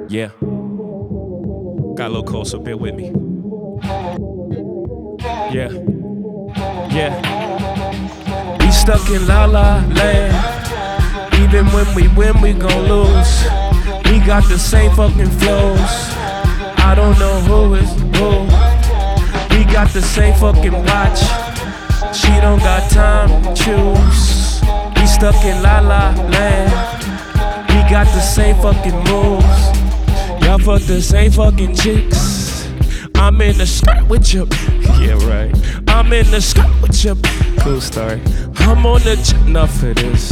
Yeah. Got a little close, so bear with me. Yeah. Yeah. We stuck in La La Land. Even when we win, we gon' lose. We got the same fucking flows. I don't know who is who. We got the same fucking watch. She don't got time to choose. We stuck in La La Land. We got the same fucking moves. Y'all fuck the same fucking chicks. I'm in the skirt with you. Yeah, right. I'm in the skirt with you. Cool story. I'm on the enough for this.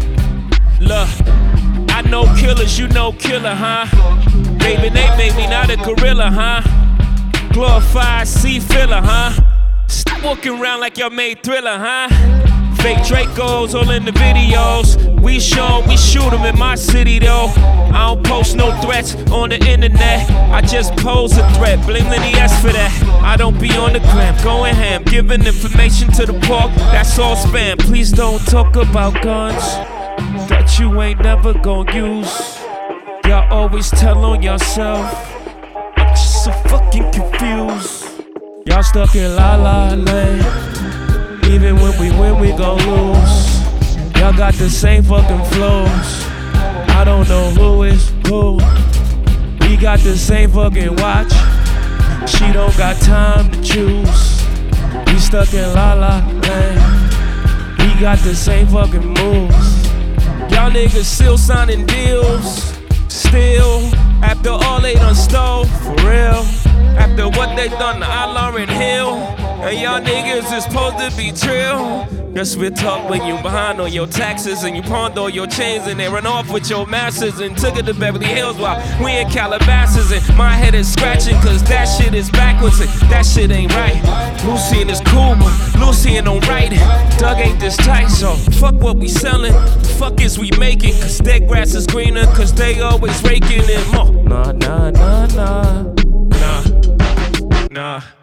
Look, I know killers, you know killer, huh? Baby, they made me not a gorilla, huh? Glorified sea filler, huh? Stop walking around like y'all made Thriller, huh? Fake Dracos all in the videos. We shoot them in my city though. I don't post no threats on the internet. I just pose a threat, blame Lenny S for that. I don't be on the gram, going ham, giving information to the park. That's all spam. Please don't talk about guns that you ain't never gon' use. Y'all always tell on yourself. I'm just so fucking confused. Y'all stuck in La La Land. Even when we win, we gon' lose. Y'all got the same fucking flows. I don't know who is who. We got the same fucking watch. She don't got time to choose. We stuck in La La Land. We got the same fucking moves. Y'all niggas still signing deals. Still, after all they done stole, for real. After what they done to Lauryn Hill. And y'all niggas is supposed to be trill. Guess we talk when you behind on your taxes and you pawned all your chains and they run off with your masters and took it to Beverly Hills while we in Calabasas and my head is scratching cause that shit is backwards and that shit ain't right. Lucian is cool but Lucian don't write it. Doug ain't this tight so fuck what we selling. The fuck is we making cause their grass is greener cause they always raking it more. Nah.